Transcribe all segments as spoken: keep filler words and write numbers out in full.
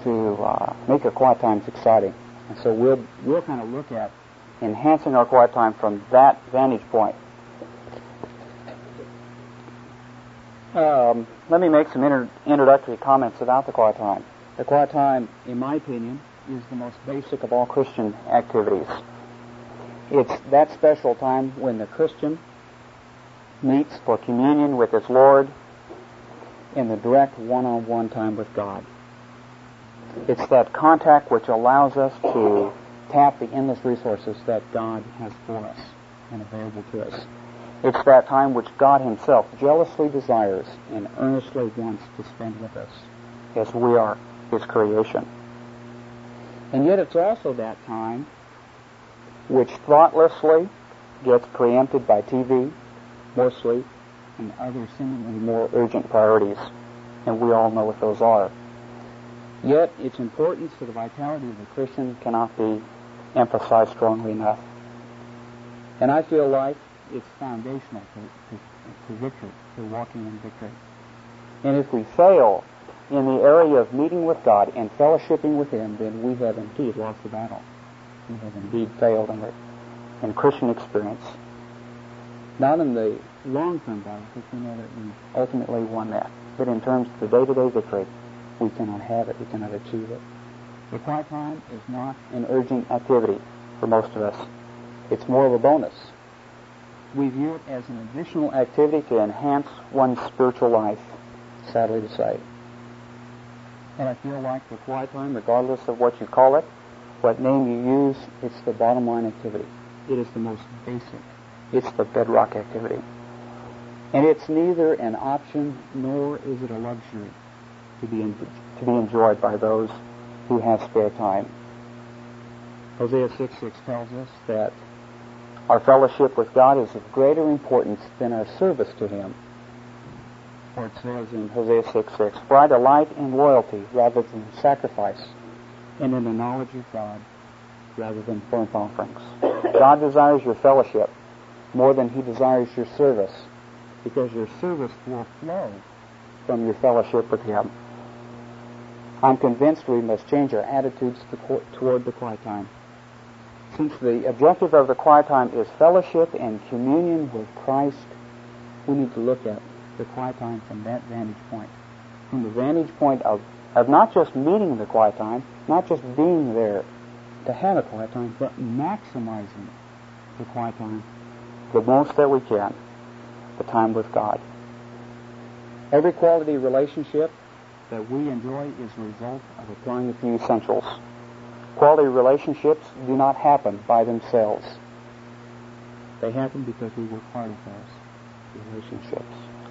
to uh, make our quiet times exciting. And so we'll we'll kind of look at enhancing our quiet time from that vantage point. Um, let me make some inter- introductory comments about the quiet time. The quiet time, in my opinion, is the most basic of all Christian activities. It's that special time when the Christian meets for communion with his Lord in the direct one-on-one time with God. It's that contact which allows us to tap the endless resources that God has for us and available to us. It's that time which God himself jealously desires and earnestly wants to spend with us as we are his creation. And yet it's also that time which thoughtlessly gets preempted by T V, more sleep, and other seemingly more urgent priorities. And we all know what those are. Yet its importance to the vitality of the Christian cannot be emphasized strongly enough. And I feel like it's foundational to, to, to victory, to walking in victory. And if we fail in the area of meeting with God and fellowshipping with him, then we have indeed lost the battle. We have indeed failed in the in Christian experience. Not in the long-term battle, because we know that we ultimately won that. But in terms of the day-to-day victory, we cannot have it. We cannot achieve it. The quiet time is not an urgent activity for most of us. It's more of a bonus. We view it as an additional activity to enhance one's spiritual life, sadly to say. And I feel like the quiet time, regardless of what you call it, what name you use, it's the bottom line activity. It is the most basic. It's the bedrock activity. And it's neither an option nor is it a luxury to be en- to be enjoyed by those who have spare time. Hosea six six tells us that our fellowship with God is of greater importance than our service to him. For it says in Hosea six six, "For I delight in loyalty rather than sacrifice, and in the knowledge of God rather than burnt offerings." God desires your fellowship more than he desires your service, because your service will flow from your fellowship with him. I'm convinced we must change our attitudes to, toward the quiet time. Since the objective of the quiet time is fellowship and communion with Christ, we need to look at the quiet time from that vantage point. From the vantage point of, of not just meeting the quiet time, not just being there to have a quiet time, but maximizing the quiet time the most that we can, the time with God. Every quality relationship that we enjoy is a result of applying a few essentials. Quality relationships do not happen by themselves. They happen because we work hard at those relationships.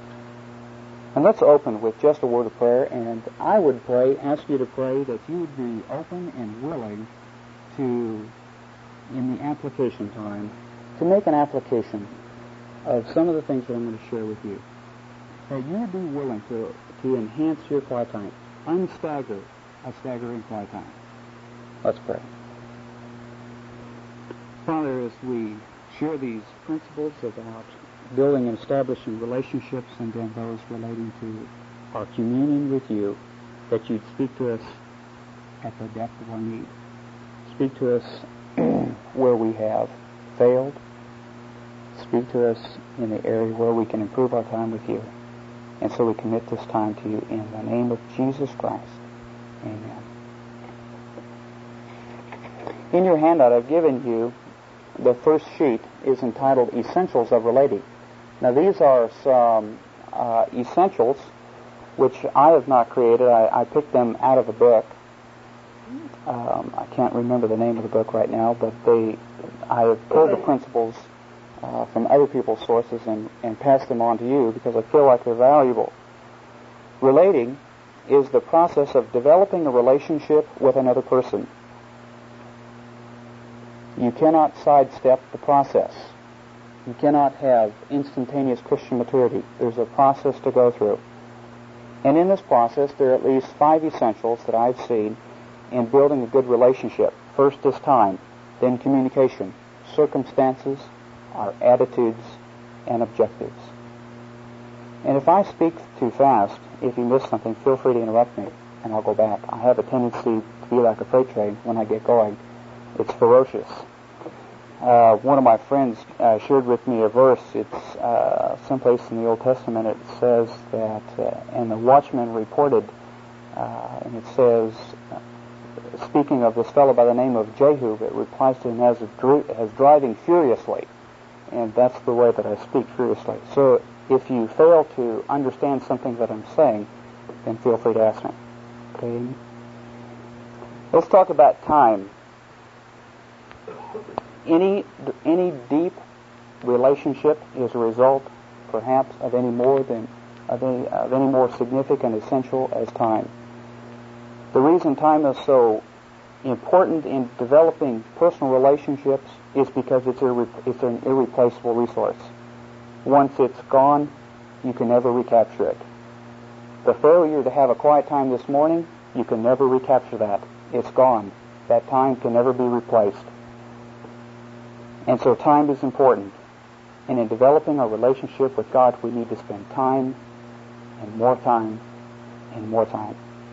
And let's open with just a word of prayer, and I would pray, ask you to pray that you would be open and willing to, in the application time, to make an application of some of the things that I'm going to share with you. That you would be willing to, to enhance your quiet time, unstagger a staggering quiet time. Let's pray. Father, as we share these principles about building and establishing relationships and then those relating to our communion with you, that you'd speak to us at the depth of our need. Speak to us where we have failed. Speak to us in the area where we can improve our time with you. And so we commit this time to you in the name of Jesus Christ. Amen. In your handout, I've given you the first sheet is entitled Essentials of Relating. Now, these are some uh, essentials which I have not created. I, I picked them out of a book. Um, I can't remember the name of the book right now, but they I have pulled the principles uh, from other people's sources and, and passed them on to you because I feel like they're valuable. Relating is the process of developing a relationship with another person. You cannot sidestep the process. You cannot have instantaneous Christian maturity. There's a process to go through. And in this process, there are at least five essentials that I've seen in building a good relationship. First is time, then communication, circumstances, our attitudes, and objectives. And if I speak too fast, if you miss something, feel free to interrupt me. and I'll go back. I have a tendency to be like a freight train when I get going. It's ferocious. Uh, one of my friends uh, shared with me a verse. It's uh, someplace in the Old Testament. It says that, uh, and the watchman reported, uh, and it says, uh, speaking of this fellow by the name of Jehu, it replies to him as, dri- as driving furiously. And that's the way that I speak furiously. So if you fail to understand something that I'm saying, then feel free to ask me. Okay. Let's talk about time. Any any deep relationship is a result, perhaps, of any more than of any, of any more significant essential as time. The reason time is so important in developing personal relationships is because it's a it's an irreplaceable resource. Once it's gone, you can never recapture it. The failure to have a quiet time this morning, you can never recapture that. It's gone. That time can never be replaced. And so time is important. And in developing our relationship with God, we need to spend time and more time and more time.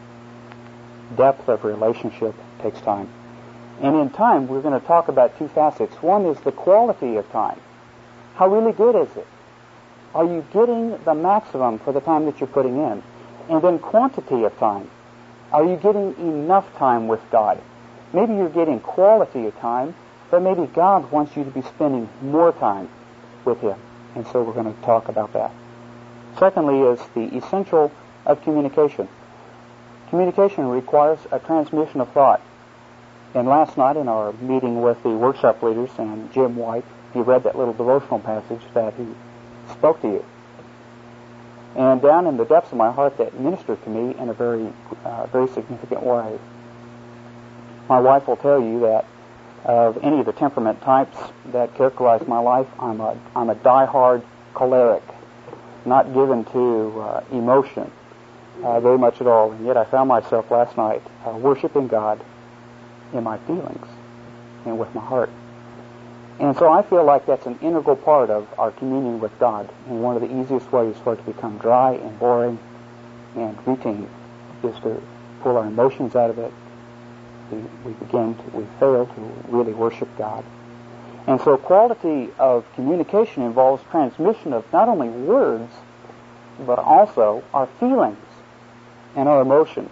Depth of relationship takes time. And in time, we're going to talk about two facets. One is the quality of time. How really good is it? Are you getting the maximum for the time that you're putting in? And then quantity of time. Are you getting enough time with God? Maybe you're getting quality of time, but maybe God wants you to be spending more time with Him. And so we're going to talk about that. Secondly is the essential of communication. Communication requires a transmission of thought. And last night in our meeting with the workshop leaders and Jim White, he read that little devotional passage that he spoke to you. And down in the depths of my heart, that ministered to me in a very, uh, very significant way. My wife will tell you that of any of the temperament types that characterize my life, I'm a, I'm a die-hard choleric, not given to uh, emotion uh, very much at all. And yet I found myself last night uh, worshiping God in my feelings and with my heart. And so I feel like that's an integral part of our communion with God. And one of the easiest ways for it to become dry and boring and routine is to pull our emotions out of it. We, we begin to, we fail to really worship God. And so quality of communication involves transmission of not only words, but also our feelings and our emotions.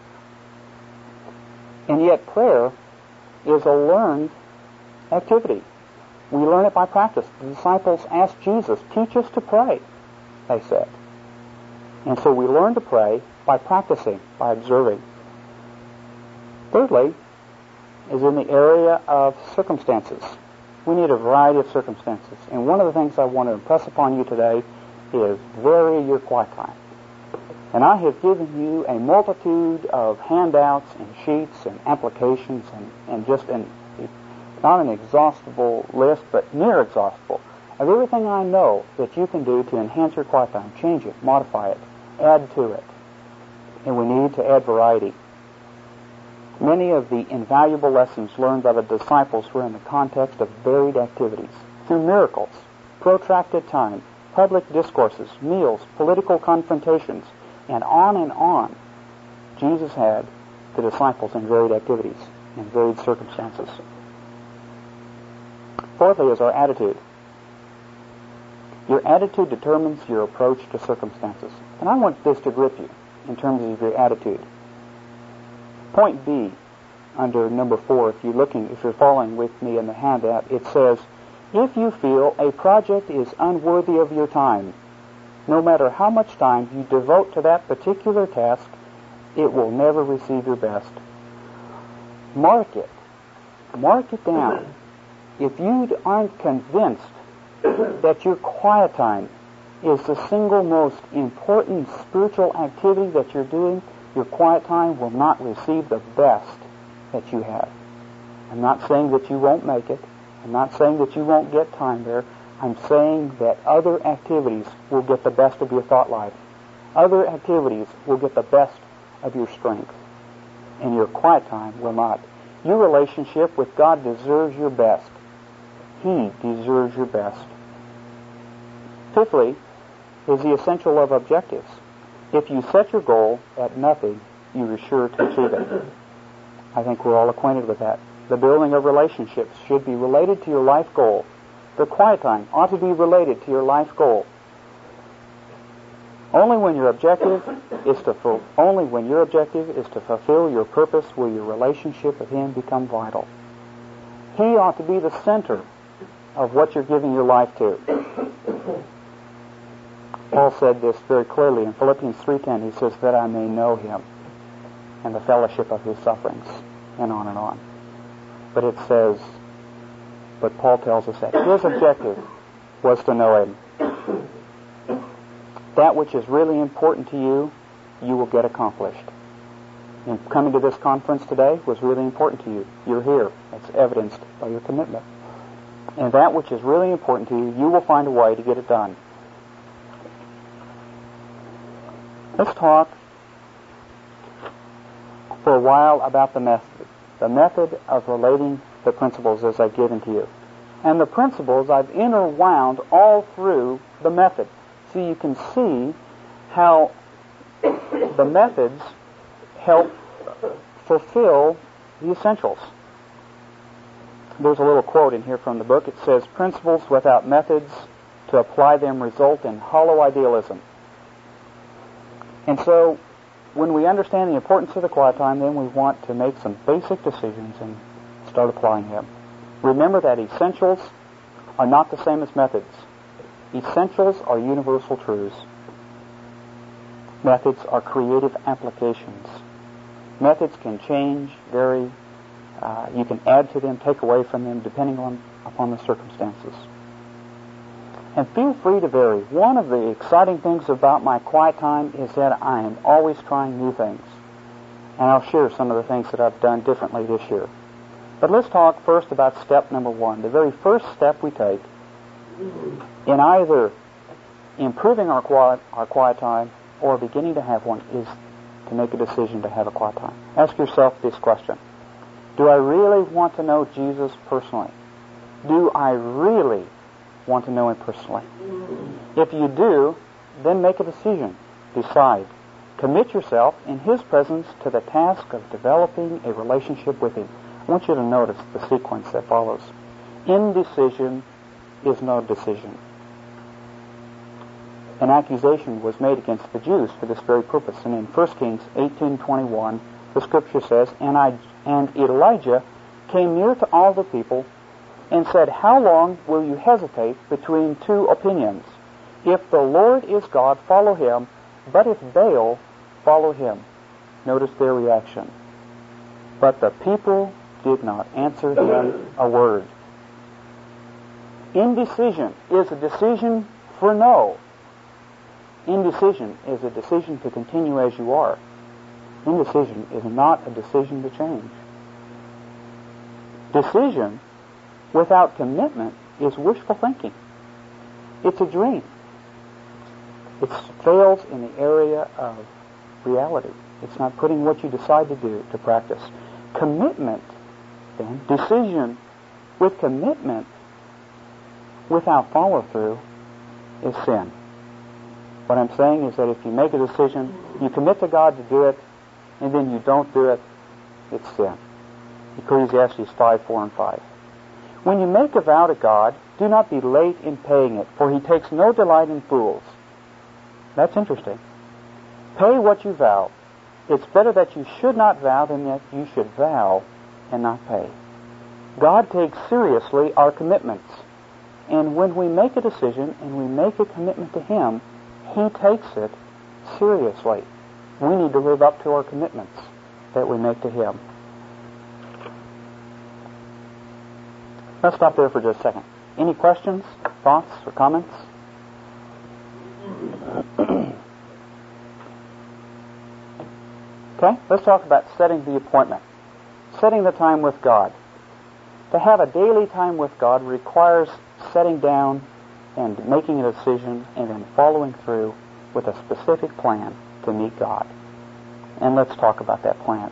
And yet prayer is a learned activity. We learn it by practice. The disciples asked Jesus, teach us to pray, they said. And so we learn to pray by practicing, by observing. Thirdly, is in the area of circumstances. We need a variety of circumstances. And one of the things I want to impress upon you today is vary your quiet time. And I have given you a multitude of handouts and sheets and applications and, and just an, not an exhaustible list, but near exhaustible, of everything I know that you can do to enhance your quiet time. Change it, modify it, add to it. And we need to add variety. Many of the invaluable lessons learned by the disciples were in the context of varied activities, through miracles, protracted time, public discourses, meals, political confrontations, and on and on. Jesus had the disciples in varied activities, in varied circumstances. Fourthly is our attitude. Your attitude determines your approach to circumstances. And I want this to grip you in terms of your attitude. Point B, under number four, if you're looking, if you're following with me in the handout, it says, if you feel a project is unworthy of your time, no matter how much time you devote to that particular task, it will never receive your best. Mark it. Mark it down. If you aren't convinced that your quiet time is the single most important spiritual activity that you're doing, your quiet time will not receive the best that you have. I'm not saying that you won't make it. I'm not saying that you won't get time there. I'm saying that other activities will get the best of your thought life. Other activities will get the best of your strength. And your quiet time will not. Your relationship with God deserves your best. He deserves your best. Fifthly, is the essential of objectives. If you set your goal at nothing, you are sure to achieve it. I think we're all acquainted with that. The building of relationships should be related to your life goal. The quiet time ought to be related to your life goal. Only when your objective is to ful- only when your objective is to fulfill your purpose will your relationship with Him become vital. He ought to be the center of what you're giving your life to. Paul said this very clearly in Philippians three ten. He says, that I may know Him and the fellowship of His sufferings, and on and on. But it says, but Paul tells us that his objective was to know Him. That which is really important to you, you will get accomplished. And coming to this conference today was really important to you. You're here. That's evidenced by your commitment. And that which is really important to you, you will find a way to get it done. Let's talk for a while about the method. The method of relating the principles as I've given to you. And the principles I've interwound all through the method. So you can see how the methods help fulfill the essentials. There's a little quote in here from the book. It says, principles without methods to apply them result in hollow idealism. And so when we understand the importance of the quiet time, then we want to make some basic decisions and start applying them. Remember that essentials are not the same as methods. Essentials are universal truths. Methods are creative applications. Methods can change, vary. Uh, you can add to them, take away from them, depending on upon the circumstances. And feel free to vary. One of the exciting things about my quiet time is that I am always trying new things. And I'll share some of the things that I've done differently this year. But let's talk first about step number one. The very first step we take in either improving our quiet, our quiet time or beginning to have one is to make a decision to have a quiet time. Ask yourself this question. Do I really want to know Jesus personally? Do I really want to know Him personally? If you do, then make a decision. Decide. Commit yourself in His presence to the task of developing a relationship with Him. I want you to notice the sequence that follows. Indecision is no decision. An accusation was made against the Jews for this very purpose. And in First Kings eighteen twenty-one, the Scripture says, and, I, and Elijah came near to all the people and said, how long will you hesitate between two opinions? If the Lord is God, follow Him, but if Baal, follow him. Notice their reaction. But the people did not answer him a word. Indecision is a decision for no. Indecision is a decision to continue as you are. Indecision is not a decision to change. Decision without commitment is wishful thinking. It's a dream. It fails in the area of reality. It's not putting what you decide to do to practice. Commitment, then, decision with commitment without follow-through is sin. What I'm saying is that if you make a decision, you commit to God to do it, and then you don't do it, it's sin. Ecclesiastes five, four, and five. When you make a vow to God, do not be late in paying it, for He takes no delight in fools. That's interesting. Pay what you vow. It's better that you should not vow than that you should vow and not pay. God takes seriously our commitments. And when we make a decision and we make a commitment to Him, He takes it seriously. We need to live up to our commitments that we make to Him. Let's stop there for just a second. Any questions, thoughts, or comments? Okay, let's talk about setting the appointment. Setting the time with God. To have a daily time with God requires setting down and making a decision and then following through with a specific plan to meet God. And let's talk about that plan.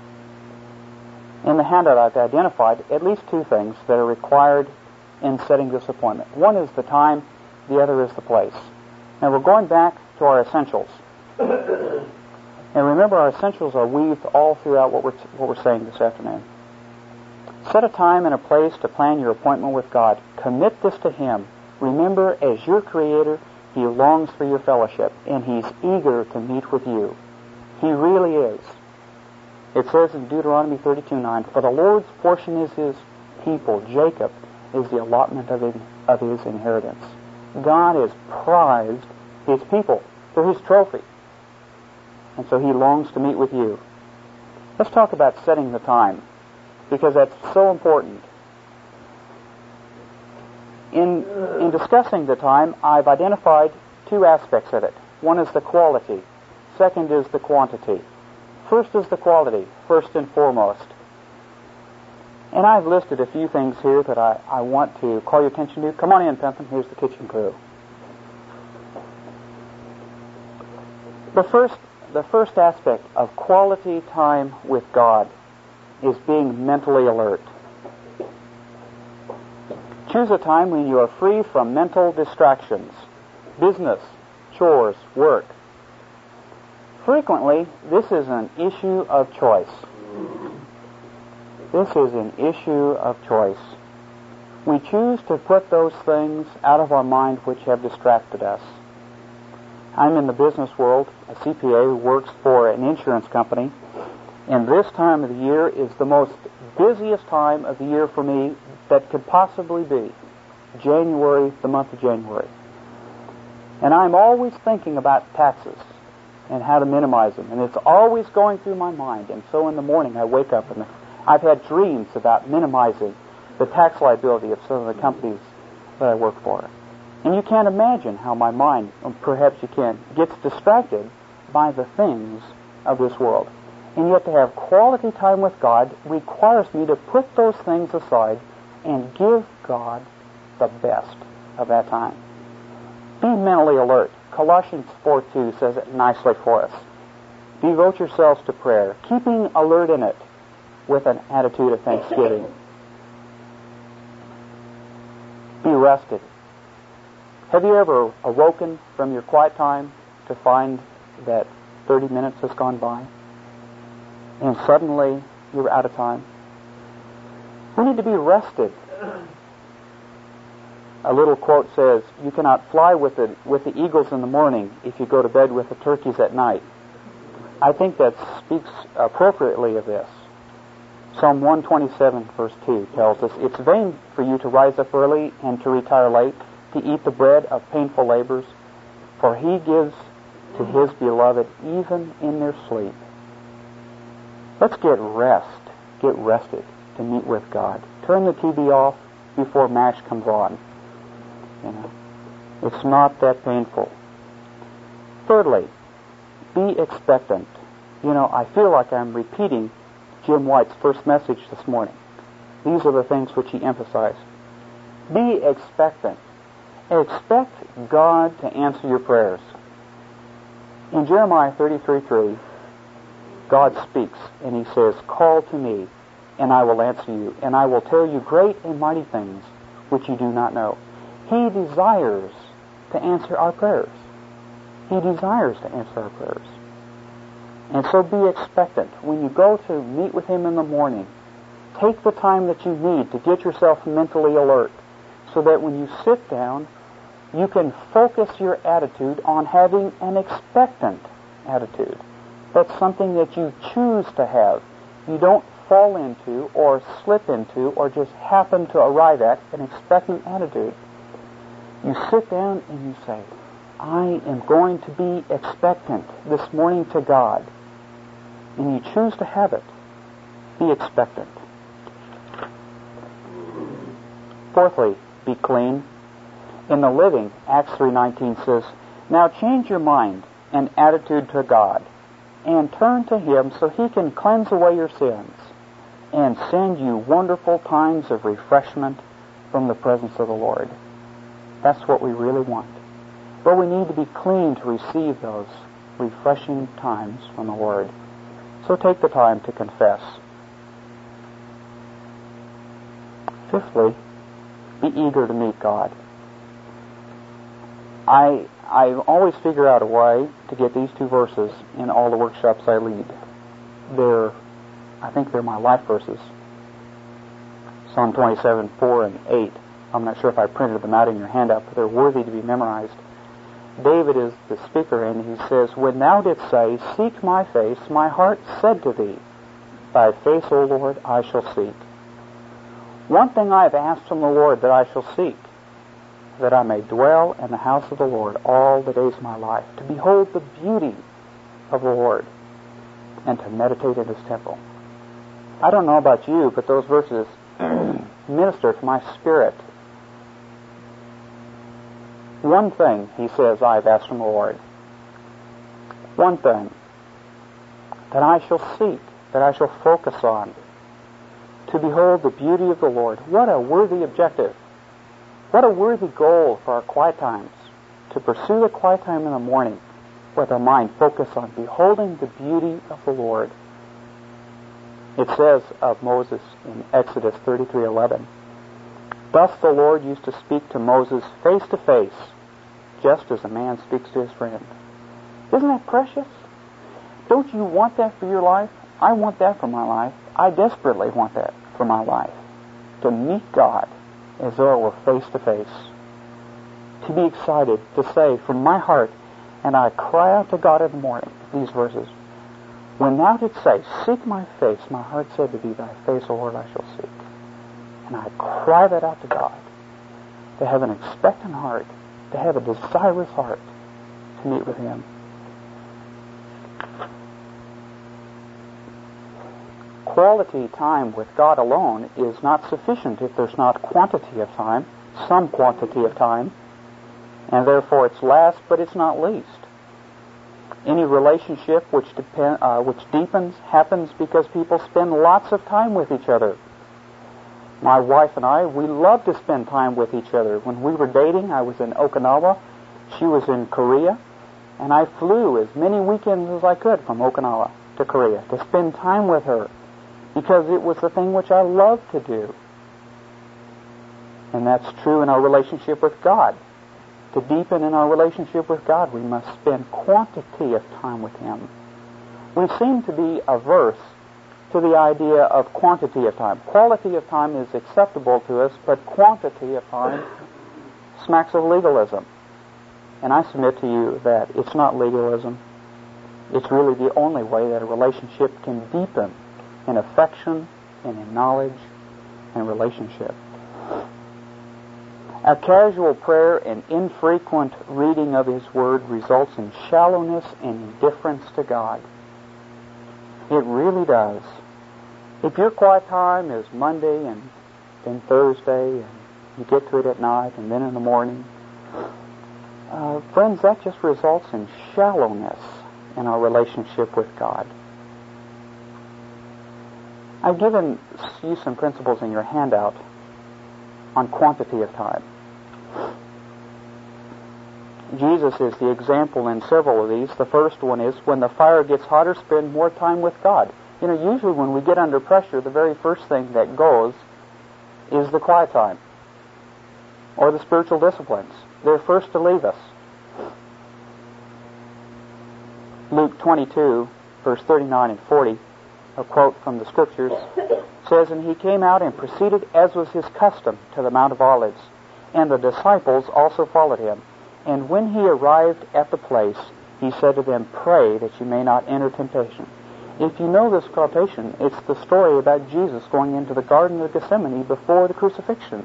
In the handout I've identified at least two things that are required in setting this appointment. One is the time, the other is the place. Now we're going back to our essentials. And remember, our essentials are weaved all throughout what we're, what we're saying this afternoon. Set a time and a place to plan your appointment with God. Commit this to Him. Remember, as your Creator, He longs for your fellowship, and He's eager to meet with you. He really is. It says in Deuteronomy thirty-two nine, "For the Lord's portion is His people. Jacob is the allotment of his, of his inheritance." God has prized His people. They're His trophy. And so He longs to meet with you. Let's talk about setting the time, because that's so important. In, in discussing the time, I've identified two aspects of it. One is the quality. Second is the quantity. First is the quality, first and foremost. And I've listed a few things here that I, I want to call your attention to. Come on in, Pentham. Here's the kitchen crew. The first, the first aspect of quality time with God is being mentally alert. Choose a time when you are free from mental distractions, business, chores, work. Frequently, this is an issue of choice. This is an issue of choice. We choose to put those things out of our mind which have distracted us. I'm in the business world, a C P A who works for an insurance company, and this time of the year is the most busiest time of the year for me that could possibly be. January, the month of January. And I'm always thinking about taxes and how to minimize them. And it's always going through my mind. And so in the morning I wake up and I've had dreams about minimizing the tax liability of some of the companies that I work for. And you can't imagine how my mind, or perhaps you can, gets distracted by the things of this world. And yet to have quality time with God requires me to put those things aside and give God the best of that time. Be mentally alert. Colossians four two says it nicely for us. Devote yourselves to prayer, keeping alert in it with an attitude of thanksgiving. Be rested. Have you ever awoken from your quiet time to find that thirty minutes has gone by and suddenly you're out of time? We need to be rested. A little quote says, "You cannot fly with the, with the eagles in the morning if you go to bed with the turkeys at night." I think that speaks appropriately of this. Psalm one twenty-seven verse two tells us, "It's vain for you to rise up early and to retire late, to eat the bread of painful labors, for He gives to His beloved even in their sleep." Let's get rest, get rested to meet with God. Turn the T V off before MASH comes on. You know, it's not that painful. Thirdly, be expectant. You know, I feel like I'm repeating Jim White's first message this morning. These are the things which he emphasized. Be expectant. Expect God to answer your prayers. In Jeremiah thirty-three three, God speaks and He says, "Call to me, and I will answer you, and I will tell you great and mighty things which you do not know." He desires to answer our prayers. He desires to answer our prayers. And so be expectant. When you go to meet with Him in the morning, take the time that you need to get yourself mentally alert so that when you sit down, you can focus your attitude on having an expectant attitude. That's something that you choose to have. You don't fall into or slip into or just happen to arrive at an expectant attitude. You sit down and you say, "I am going to be expectant this morning to God." And you choose to have it. Be expectant. Fourthly, be clean. In the Living, Acts three nineteen says, "Now change your mind and attitude to God, and turn to Him so He can cleanse away your sins and send you wonderful times of refreshment from the presence of the Lord." That's what we really want. But we need to be clean to receive those refreshing times from the Lord. So take the time to confess. Fifthly, be eager to meet God. I I always figure out a way to get these two verses in all the workshops I lead. They're, I think they're my life verses. Psalm twenty-seven, four and eight. I'm not sure if I printed them out in your handout, but they're worthy to be memorized. David is the speaker, and he says, "When thou didst say, Seek my face, my heart said to thee, Thy face, O Lord, I shall seek. One thing I have asked from the Lord that I shall seek, that I may dwell in the house of the Lord all the days of my life, to behold the beauty of the Lord, and to meditate in His temple." I don't know about you, but those verses minister to my spirit. One thing, he says, I have asked from the Lord. One thing that I shall seek, that I shall focus on, to behold the beauty of the Lord. What a worthy objective. What a worthy goal for our quiet times. To pursue the quiet time in the morning with our mind focused on beholding the beauty of the Lord. It says of Moses in Exodus thirty-three eleven, "Thus the Lord used to speak to Moses face to face, just as a man speaks to his friend." Isn't that precious? Don't you want that for your life? I want that for my life. I desperately want that for my life. To meet God as though it were face to face. To be excited, to say from my heart, and I cry out to God in the morning, these verses, "When thou didst say, Seek my face, my heart said to thee, Thy face, O Lord, I shall seek." And I cry that out to God, to have an expectant heart, to have a desirous heart to meet with Him. Quality time with God alone is not sufficient if there's not quantity of time, some quantity of time, and therefore it's last, but it's not least. Any relationship which depend, uh, which deepens happens because people spend lots of time with each other. My wife and I, we love to spend time with each other. When we were dating, I was in Okinawa, she was in Korea, and I flew as many weekends as I could from Okinawa to Korea to spend time with her, because it was the thing which I love to do. And that's true in our relationship with God. To deepen in our relationship with God, we must spend quantity of time with Him. We seem to be averse to the idea of quantity of time. Quality of time is acceptable to us, but quantity of time smacks of legalism. And I submit to you that it's not legalism. It's really the only way that a relationship can deepen in affection and in knowledge and relationship. A casual prayer and infrequent reading of His Word results in shallowness and indifference to God. It really does. If your quiet time is Monday and then Thursday, and you get to it at night and then in the morning, uh, friends, that just results in shallowness in our relationship with God. I've given you some principles in your handout on quantity of time. Jesus is the example in several of these. The first one is, when the fire gets hotter, spend more time with God. You know, usually when we get under pressure, the very first thing that goes is the quiet time or the spiritual disciplines. They're first to leave us. Luke twenty-two, verse thirty-nine and forty, a quote from the Scriptures, says, "And he came out and proceeded, as was his custom, to the Mount of Olives, and the disciples also followed him. And when he arrived at the place, he said to them, Pray that you may not enter temptation." If you know this quotation, it's the story about Jesus going into the Garden of Gethsemane before the crucifixion.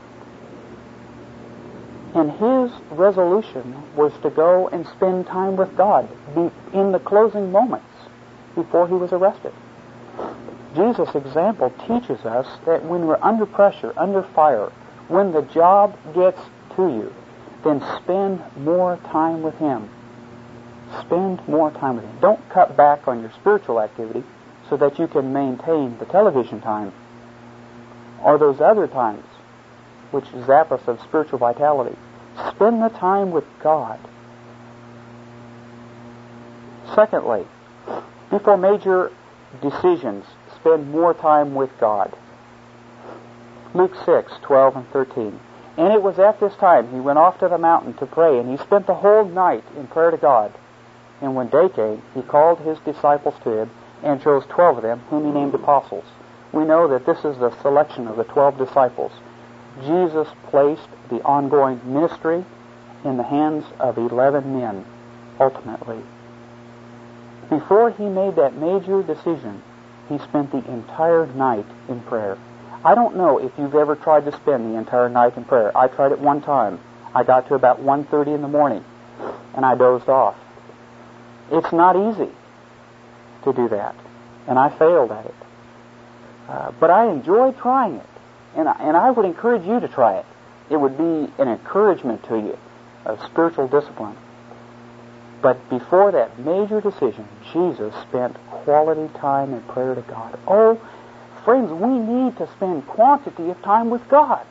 And his resolution was to go and spend time with God in the closing moments before he was arrested. Jesus' example teaches us that when we're under pressure, under fire, when the job gets to you, then spend more time with Him. Spend more time with Him. Don't cut back on your spiritual activity so that you can maintain the television time or those other times which zap us of spiritual vitality. Spend the time with God. Secondly, before major decisions, spend more time with God. Luke six, twelve and thirteen. And it was at this time he went off to the mountain to pray, and he spent the whole night in prayer to God. And when day came, he called his disciples to him and chose twelve of them, whom he named apostles. We know that this is the selection of the twelve disciples. Jesus placed the ongoing ministry in the hands of eleven men, ultimately. Before he made that major decision, he spent the entire night in prayer. I don't know if you've ever tried to spend the entire night in prayer. I tried it one time. I got to about one thirty in the morning, and I dozed off. It's not easy to do that, and I failed at it. Uh, but I enjoyed trying it, and I, and I would encourage you to try it. It would be an encouragement to you of spiritual discipline. But before that major decision, Jesus spent quality time in prayer to God. Oh, friends, we need to spend quantity of time with God.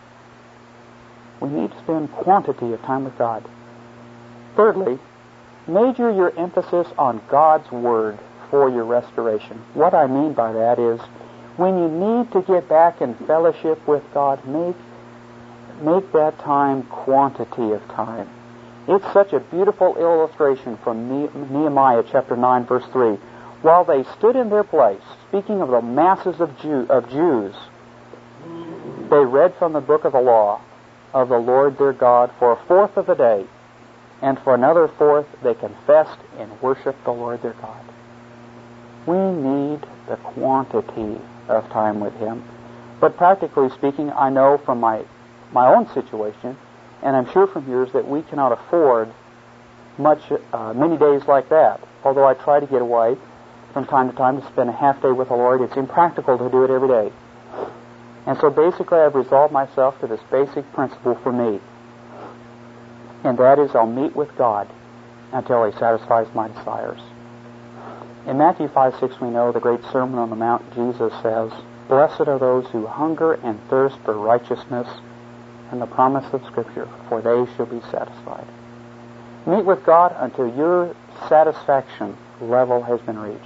We need to spend quantity of time with God. Thirdly, major your emphasis on God's Word for your restoration. What I mean by that is, when you need to get back in fellowship with God, make, make that time quantity of time. It's such a beautiful illustration from Nehemiah chapter nine, verse three. While they stood in their place, speaking of the masses of, Jew, of Jews, they read from the book of the law of the Lord their God for a fourth of the day, and for another fourth they confessed and worshiped the Lord their God. We need the quantity of time with Him. But practically speaking, I know from my, my own situation, and I'm sure from yours, that we cannot afford much, uh, many days like that. Although I try to get away from time to time to spend a half day with the Lord, it's impractical to do it every day. And so basically I've resolved myself to this basic principle for me. And that is, I'll meet with God until He satisfies my desires. In Matthew five six we know the great Sermon on the Mount, Jesus says, "Blessed are those who hunger and thirst for righteousness, and the promise of Scripture, for they shall be satisfied." Meet with God until your satisfaction level has been reached.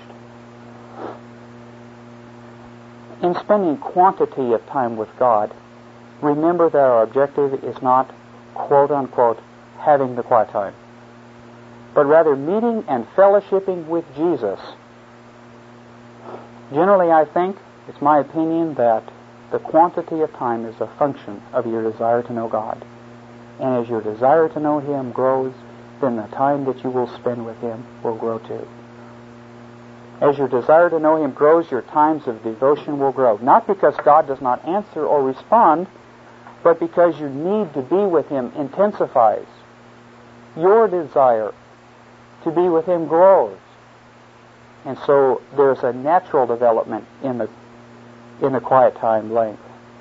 In spending quantity of time with God, remember that our objective is not, quote-unquote, having the quiet time, but rather meeting and fellowshipping with Jesus. Generally, I think, it's my opinion, that the quantity of time is a function of your desire to know God. And as your desire to know Him grows, then the time that you will spend with Him will grow too. As your desire to know Him grows, your times of devotion will grow. Not because God does not answer or respond, but because your need to be with Him intensifies. Your desire to be with Him grows. And so there's a natural development in the in the quiet time length.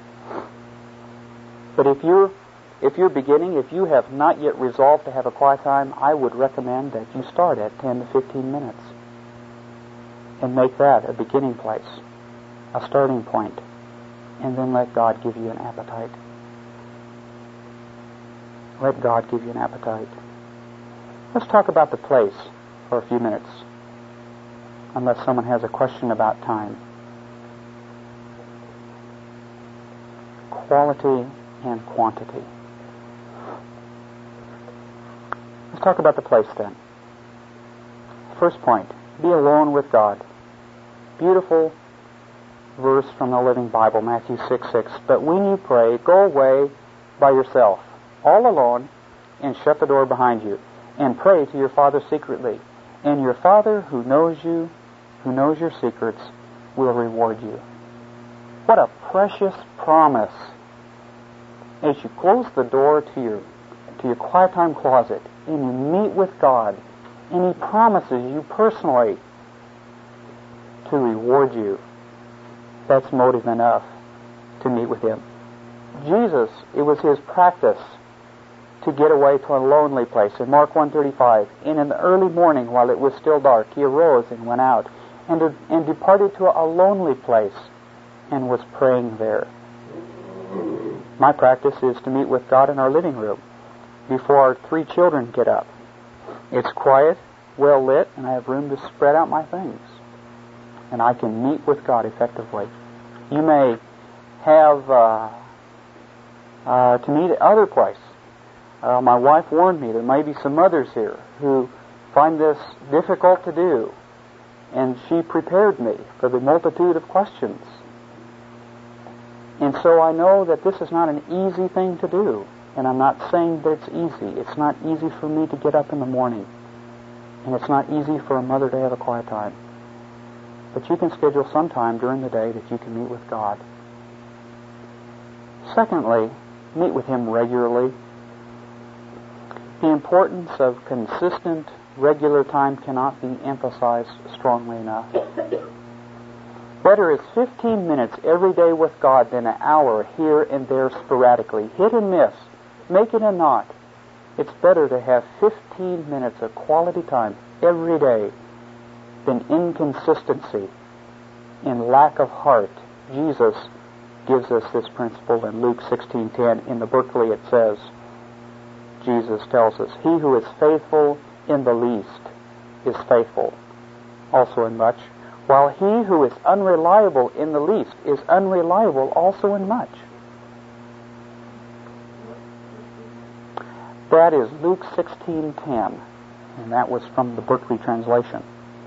But if you're if you're beginning, if you have not yet resolved to have a quiet time, I would recommend that you start at ten to fifteen minutes and make that a beginning place, a starting point, and then let God give you an appetite. Let God give you an appetite. Let's talk about the place for a few minutes, unless someone has a question about time. Quality and quantity. Let's talk about the place then. First point, be alone with God. Beautiful verse from the Living Bible, Matthew six six. But when you pray, go away by yourself, all alone, and shut the door behind you, and pray to your Father secretly. And your Father who knows you, who knows your secrets, will reward you. What a precious promise. As you close the door to your to your quiet time closet and you meet with God, and He promises you personally to reward you, that's motive enough to meet with Him. Jesus, it was His practice to get away to a lonely place. In Mark one thirty-five, and in the early morning while it was still dark, He arose and went out and, de- and departed to a lonely place and was praying there. My practice is to meet with God in our living room before our three children get up. It's quiet, well lit, and I have room to spread out my things. And I can meet with God effectively. You may have uh, uh, to meet at other place. Uh, my wife warned me there may be some mothers here who find this difficult to do, and she prepared me for the multitude of questions. And so I know that this is not an easy thing to do, and I'm not saying that it's easy. It's not easy for me to get up in the morning, and it's not easy for a mother to have a quiet time. But you can schedule some time during the day that you can meet with God. Secondly, meet with Him regularly. The importance of consistent, regular time cannot be emphasized strongly enough. Better is fifteen minutes every day with God than an hour here and there sporadically. Hit and miss. Make it a knot. It's better to have fifteen minutes of quality time every day than inconsistency and lack of heart. Jesus gives us this principle in Luke sixteen ten. In the Berkeley it says, Jesus tells us, "He who is faithful in the least is faithful also in much, while he who is unreliable in the least is unreliable also in much." That is Luke sixteen ten, and that was from the Berkeley translation.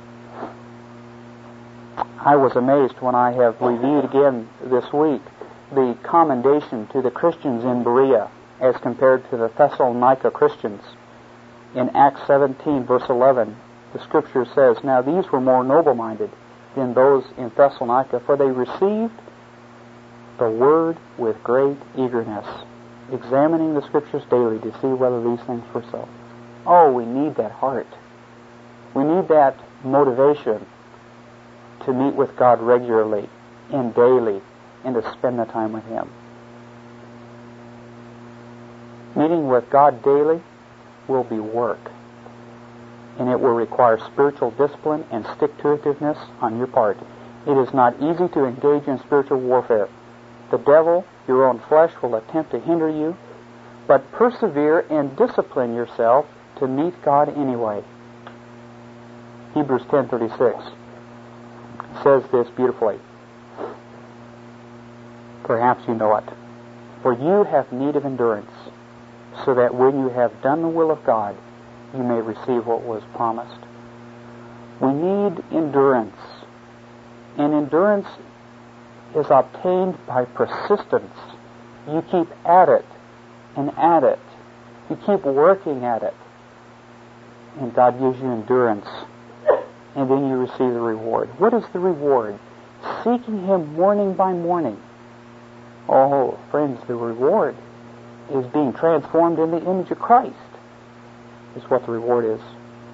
I was amazed when I have reviewed again this week the commendation to the Christians in Berea as compared to the Thessalonica Christians. In Acts seventeen, verse eleven, the Scripture says, "Now these were more noble-minded than those in Thessalonica, for they received the word with great eagerness, examining the Scriptures daily to see whether these things were so." Oh, we need that heart. We need that motivation to meet with God regularly and daily and to spend the time with Him. Meeting with God daily will be work, and it will require spiritual discipline and stick-to-itiveness on your part. It is not easy to engage in spiritual warfare. The devil, your own flesh, will attempt to hinder you, but persevere and discipline yourself to meet God anyway. Hebrews ten thirty-six says this beautifully. Perhaps you know it. "For you have need of endurance, so that when you have done the will of God, you may receive what was promised." We need endurance. And endurance is obtained by persistence. You keep at it and at it. You keep working at it. And God gives you endurance. And then you receive the reward. What is the reward? Seeking Him morning by morning. Oh, friends, the reward is being transformed in the image of Christ, is what the reward is.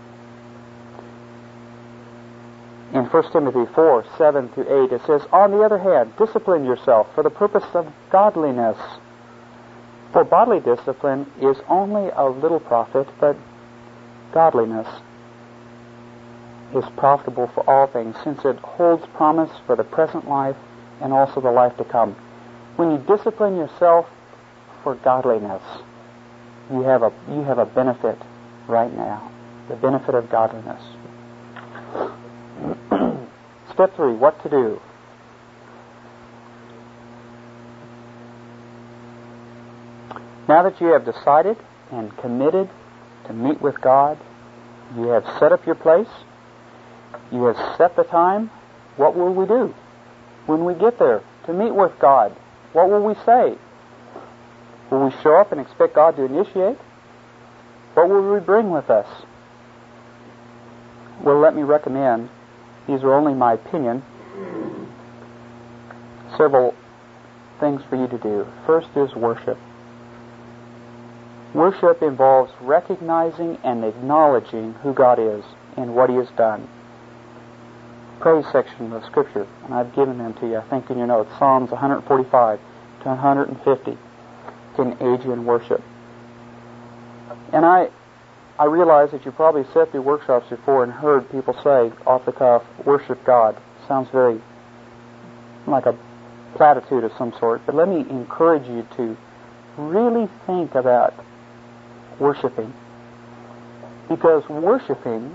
In First Timothy four, seven through eight, it says, "On the other hand, discipline yourself for the purpose of godliness. For bodily discipline is only of little profit, but godliness is profitable for all things, since it holds promise for the present life and also the life to come." When you discipline yourself for godliness, you have a you have a benefit right now, the benefit of godliness. Step three, what to do? Now that you have decided and committed to meet with God, you have set up your place, you have set the time, what will we do when we get there to meet with God? What will we say? Will we show up and expect God to initiate? What will we bring with us? Well, let me recommend, these are only my opinion, several things for you to do. First is worship. Worship involves recognizing and acknowledging who God is and what He has done. Praise section of Scripture, and I've given them to you, I think, in your notes. Psalms one forty-five to one fifty can aid you in worship. And I I realize that you probably sat through workshops before and heard people say, off the cuff, worship God. Sounds very like a platitude of some sort, but let me encourage you to really think about worshiping. Because worshiping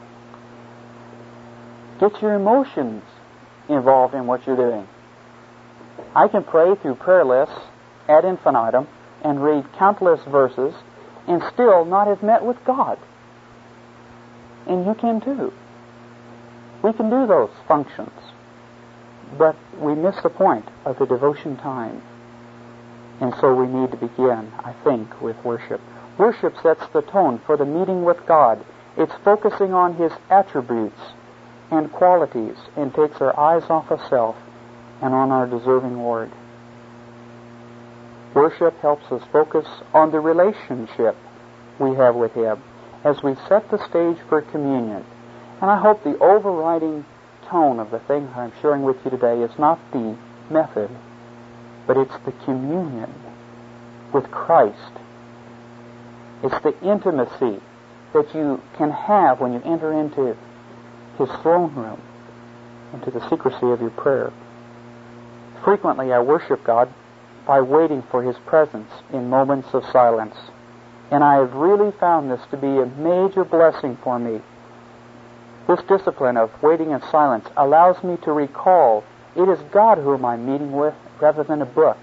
gets your emotions involved in what you're doing. I can pray through prayer lists ad infinitum and read countless verses and still not have met with God. And you can too. We can do those functions, but we miss the point of the devotion time. And so we need to begin, I think, with worship. Worship sets the tone for the meeting with God. It's focusing on His attributes and qualities and takes our eyes off of self and on our deserving Lord. Worship helps us focus on the relationship we have with Him as we set the stage for communion. And I hope the overriding tone of the thing I'm sharing with you today is not the method, but it's the communion with Christ. It's the intimacy that you can have when you enter into His throne room, into the secrecy of your prayer. Frequently I worship God by waiting for His presence in moments of silence. And I have really found this to be a major blessing for me. This discipline of waiting in silence allows me to recall it is God whom I'm meeting with rather than a book.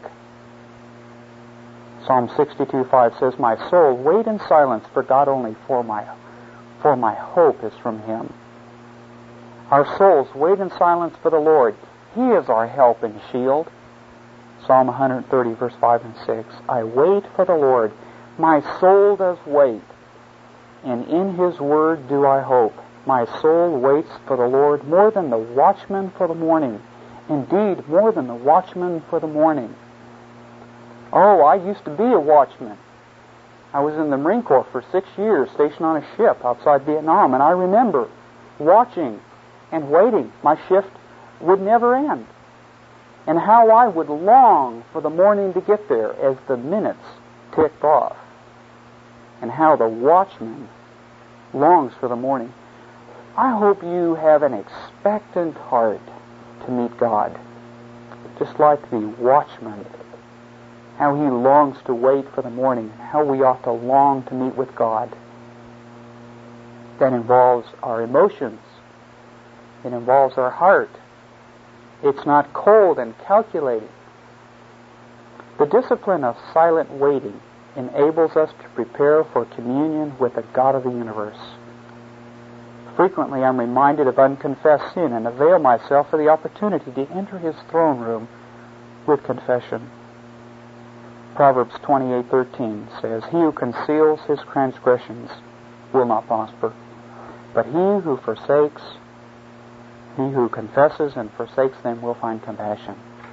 Psalm sixty-two five says, "My soul, wait in silence for God only, for my, for my hope is from Him." Our souls wait in silence for the Lord. He is our help and shield. Psalm one thirty, verse five and six. "I wait for the Lord. My soul does wait, and in His word do I hope. My soul waits for the Lord more than the watchman for the morning. Indeed, more than the watchman for the morning." Oh, I used to be a watchman. I was in the Marine Corps for six years, stationed on a ship outside Vietnam, and I remember watching and waiting. My shift would never end. And how I would long for the morning to get there as the minutes ticked off. And how the watchman longs for the morning. I hope you have an expectant heart to meet God, just like the watchman, how he longs to wait for the morning, how we ought to long to meet with God. That involves our emotions. It involves our heart. It's not cold and calculating. The discipline of silent waiting enables us to prepare for communion with the God of the universe. Frequently I'm reminded of unconfessed sin and avail myself for the opportunity to enter His throne room with confession. Proverbs twenty-eight thirteen says, "He who conceals his transgressions will not prosper, but he who forsakes, he who confesses and forsakes them will find compassion."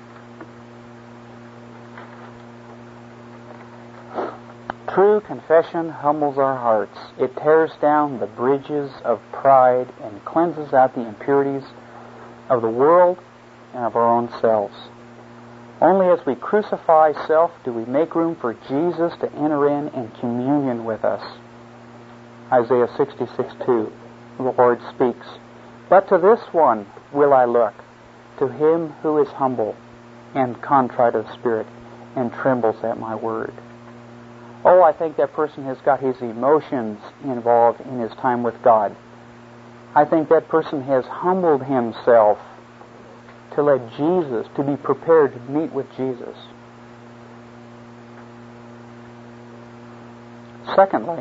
True confession humbles our hearts. It tears down the bridges of pride and cleanses out the impurities of the world and of our own selves. Only as we crucify self do we make room for Jesus to enter in and communion with us. Isaiah sixty-six two, the Lord speaks, "But to this one will I look, to him who is humble and contrite of spirit and trembles at my word." Oh, I think that person has got his emotions involved in his time with God. I think that person has humbled himself to let Jesus, to be prepared to meet with Jesus. Secondly,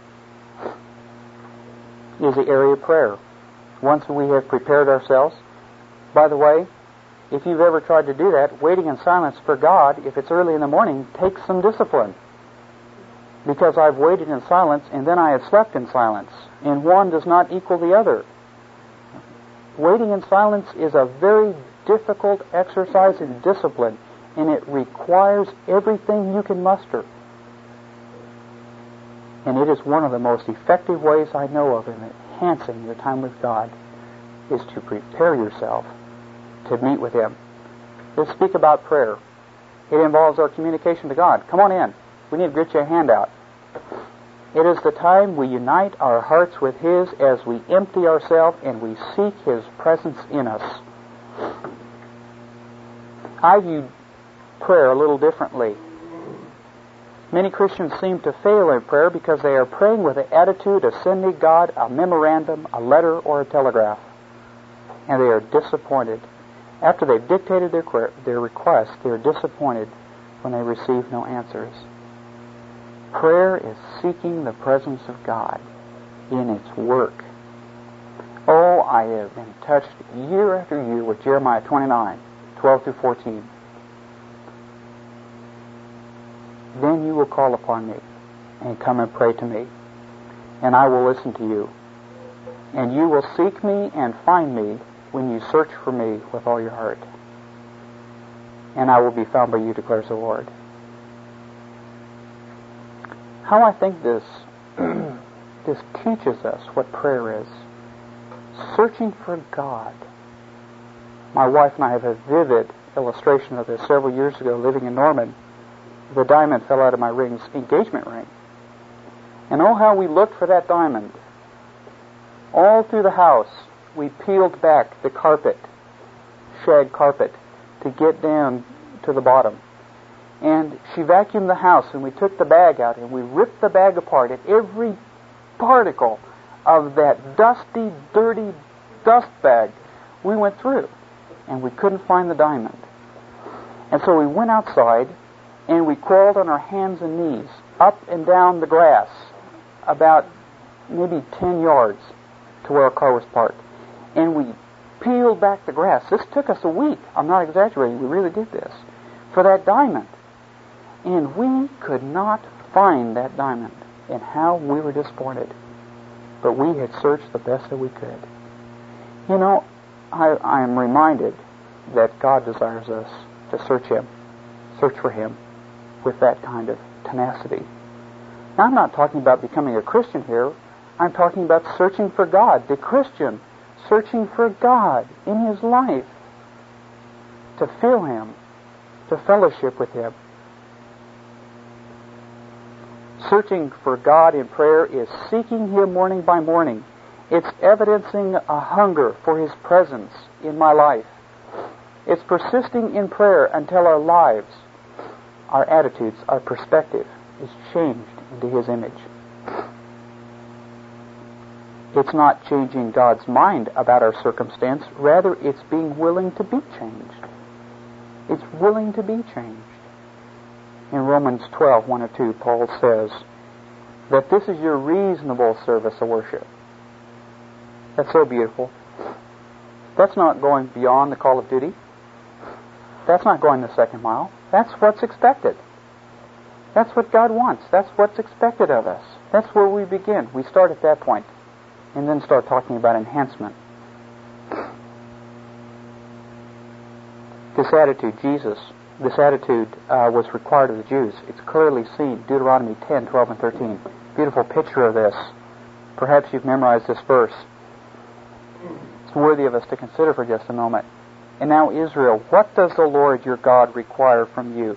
is the area of prayer. Once we have prepared ourselves, by the way, if you've ever tried to do that, waiting in silence for God, if it's early in the morning, takes some discipline. Because I've waited in silence and then I have slept in silence, and one does not equal the other. Waiting in silence is a very difficult exercise in discipline, and it requires everything you can muster. And it is one of the most effective ways I know of in enhancing your time with God, is to prepare yourself to meet with Him. Let's speak about prayer. It involves our communication to God. Come on in. We need to get you a handout. It is the time we unite our hearts with His as we empty ourselves and we seek His presence in us. I view prayer a little differently. Many Christians seem to fail in prayer because they are praying with the attitude of sending God a memorandum, a letter, or a telegraph. And they are disappointed. After they've dictated their, their request, they are disappointed when they receive no answers. Prayer is seeking the presence of God in its work. Oh, I have been touched year after year with Jeremiah twenty-nine, twelve through fourteen. Then you will call upon me and come and pray to me, and I will listen to you. And you will seek me and find me when you search for me with all your heart. And I will be found by you, declares the Lord. How I think this, this teaches us what prayer is. Searching for God. My wife and I have a vivid illustration of this. Several years ago, living in Norman, the diamond fell out of my ring's engagement ring. And oh, how we looked for that diamond. All through the house, we peeled back the carpet, shag carpet, to get down to the bottom. And she vacuumed the house, and we took the bag out, and we ripped the bag apart, and every particle of that dusty, dirty dust bag we went through, and we couldn't find the diamond. And so we went outside, and we crawled on our hands and knees up and down the grass about maybe ten yards to where our car was parked. And we peeled back the grass. This took us a week. I'm not exaggerating. We really did this. For that diamond. And we could not find that diamond. And how we were disappointed. But we had searched the best that we could. You know, I, I am reminded that God desires us to search Him. Search for Him with that kind of tenacity. Now, I'm not talking about becoming a Christian here. I'm talking about searching for God. The Christian searching for God in his life. To feel Him. To fellowship with Him. Searching for God in prayer is seeking Him morning by morning. It's evidencing a hunger for His presence in my life. It's persisting in prayer until our lives, our attitudes, our perspective is changed into His image. It's not changing God's mind about our circumstance. Rather, it's being willing to be changed. It's willing to be changed. In Romans twelve, one or two, Paul says that this is your reasonable service of worship. That's so beautiful. That's not going beyond the call of duty. That's not going the second mile. That's what's expected. That's what God wants. That's what's expected of us. That's where we begin. We start at that point and then start talking about enhancement. This attitude, Jesus, this attitude uh, was required of the Jews. It's clearly seen, Deuteronomy ten, twelve, and thirteen. Beautiful picture of this. Perhaps you've memorized this verse. It's worthy of us to consider for just a moment. And now, Israel, what does the Lord your God require from you?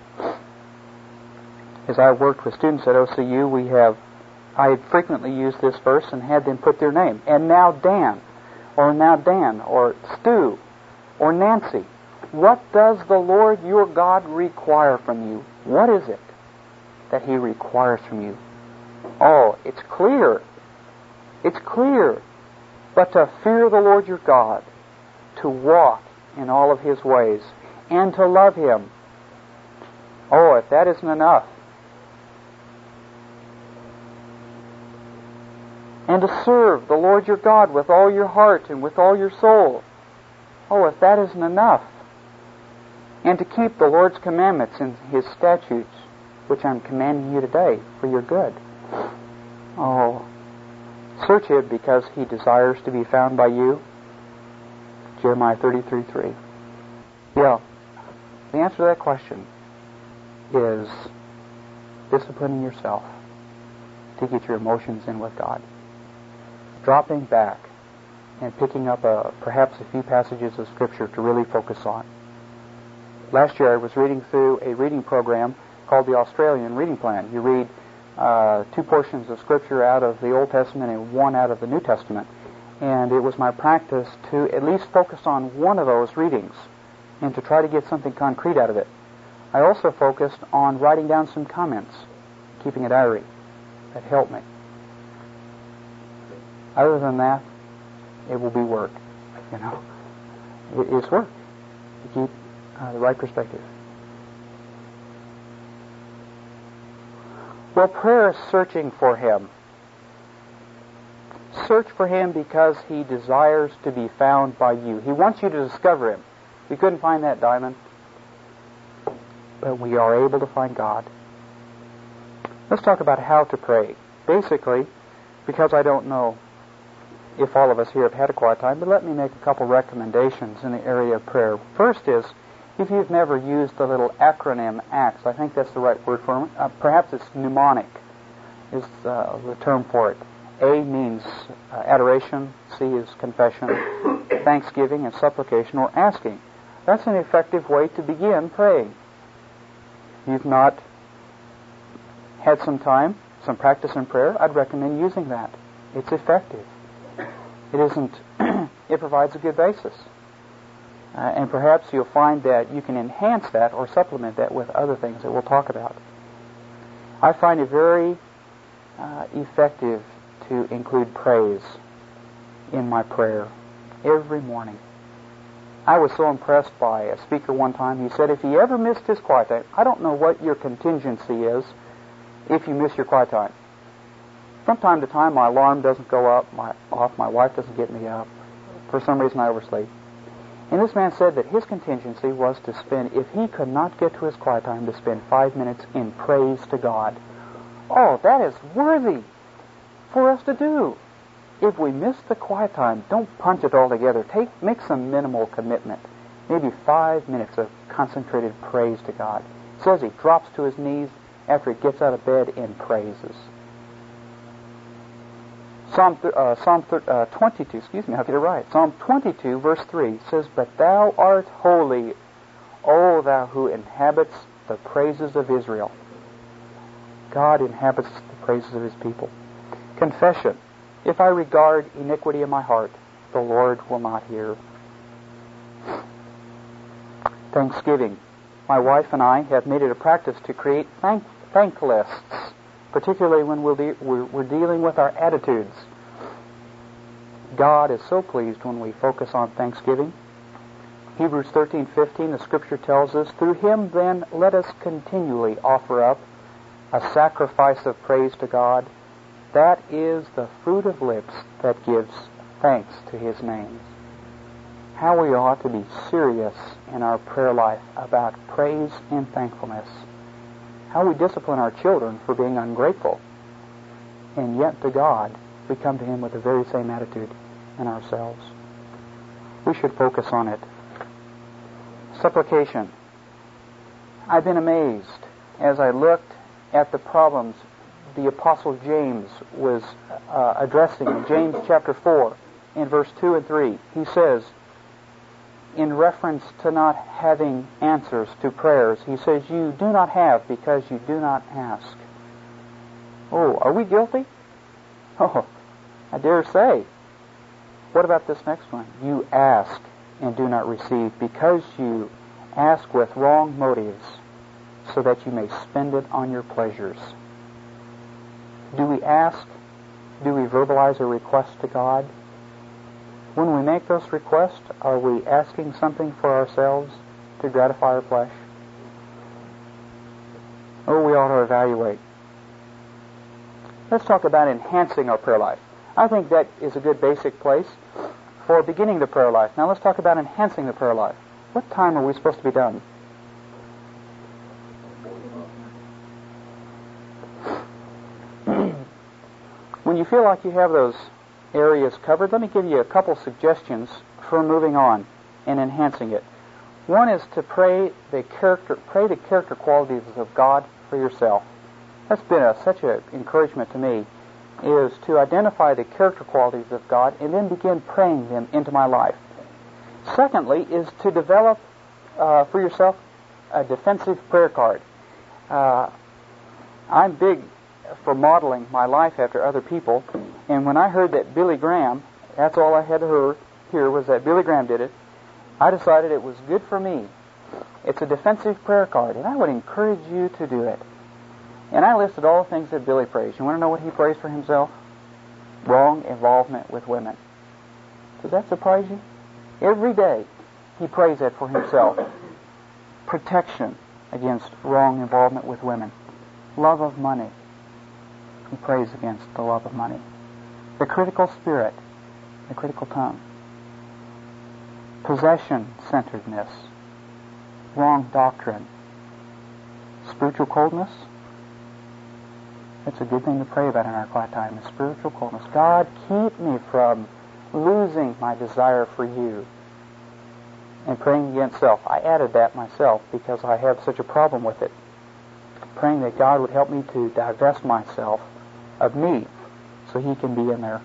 As I worked with students at O C U, we have, I had frequently used this verse and had them put their name. And now Dan, or now Dan, or Stu, or Nancy. What does the Lord your God require from you? What is it that He requires from you? Oh, it's clear. It's clear. But to fear the Lord your God, to walk in all of His ways, and to love Him. Oh, if that isn't enough. And to serve the Lord your God with all your heart and with all your soul. Oh, if that isn't enough. And to keep the Lord's commandments and His statutes, which I'm commanding you today for your good. Oh, search Him because He desires to be found by you. Jeremiah thirty-three, three. Yeah, the answer to that question is disciplining yourself to get your emotions in with God. Dropping back and picking up a, perhaps a few passages of Scripture to really focus on. Last year I was reading through a reading program called the Australian Reading Plan. You read uh, two portions of Scripture out of the Old Testament and one out of the New Testament. And it was my practice to at least focus on one of those readings and to try to get something concrete out of it. I also focused on writing down some comments, keeping a diary. That helped me. Other than that, it will be work. You know, it is work to keep uh, the right perspective. Well, prayer is searching for Him. Search for Him because He desires to be found by you. He wants you to discover Him. We couldn't find that diamond, but we are able to find God. Let's talk about how to pray. Basically, because I don't know if all of us here have had a quiet time, but let me make a couple recommendations in the area of prayer. First is, if you've never used the little acronym ACTS, I think that's the right word for it. Uh, perhaps it's mnemonic is uh, the term for it. A means uh, adoration, C is confession, thanksgiving and supplication or asking. That's an effective way to begin praying. If you've not had some time, some practice in prayer, I'd recommend using that. It's effective. It isn't, it provides a good basis. Uh, and perhaps you'll find that you can enhance that or supplement that with other things that we'll talk about. I find it very uh, effective to include praise in my prayer every morning. I was so impressed by a speaker one time. He said, if he ever missed his quiet time, I don't know what your contingency is if you miss your quiet time. From time to time, my alarm doesn't go up, my, off, my wife doesn't get me up. For some reason, I oversleep. And this man said that his contingency was to spend, if he could not get to his quiet time, to spend five minutes in praise to God. Oh, that is worthy for us to do. If we miss the quiet time, don't punch it all together. Take, make some minimal commitment. Maybe five minutes of concentrated praise to God. It says he drops to his knees after he gets out of bed and praises. Psalm, uh, Psalm uh, twenty-two, excuse me, I'll get it right. Psalm twenty-two, verse three says, But thou art holy, O thou who inhabits the praises of Israel. God inhabits the praises of His people. Confession. If I regard iniquity in my heart, the Lord will not hear. Thanksgiving. My wife and I have made it a practice to create thank, thank lists, particularly when we'll de- we're, we're dealing with our attitudes. God is so pleased when we focus on thanksgiving. Hebrews thirteen fifteen, the Scripture tells us, Through Him then let us continually offer up a sacrifice of praise to God. That is the fruit of lips that gives thanks to His name. How we ought to be serious in our prayer life about praise and thankfulness. How we discipline our children for being ungrateful. And yet to God, we come to Him with the very same attitude in ourselves. We should focus on it. Supplication. I've been amazed as I looked at the problems the Apostle James was uh, addressing in James chapter four, in verse two and three. He says, in reference to not having answers to prayers, he says, you do not have because you do not ask. Oh, are we guilty? Oh, I dare say. What about this next one? You ask and do not receive because you ask with wrong motives so that you may spend it on your pleasures. Do we ask? Do we verbalize a request to God? When we make those requests, are we asking something for ourselves to gratify our flesh? Oh, we ought to evaluate. Let's talk about enhancing our prayer life. I think that is a good basic place for beginning the prayer life. Now let's talk about enhancing the prayer life. What time are we supposed to be done? When you feel like you have those areas covered, let me give you a couple suggestions for moving on and enhancing it. One is to pray the character, pray the character qualities of God for yourself. That's been a, such an encouragement to me, is to identify the character qualities of God and then begin praying them into my life. Secondly, is to develop uh, for yourself a defensive prayer card. Uh, I'm big for modeling my life after other people, and when I heard that Billy Graham, that's all I had to hear, hear was that Billy Graham did it, I decided it was good for me. It's a defensive prayer card, and I would encourage you to do it. And I listed all the things that Billy prays. You want to know what he prays for himself? Wrong involvement with women. Does that surprise you? Every day he prays that for himself. Protection against wrong involvement with women. Love of money. He prays against the love of money. The critical spirit, the critical tongue. Possession-centeredness, wrong doctrine, spiritual coldness. It's a good thing to pray about in our quiet time, is spiritual coldness. God, keep me from losing my desire for you. And praying against self. I added that myself because I have such a problem with it. Praying that God would help me to divest myself of me so He can be in there.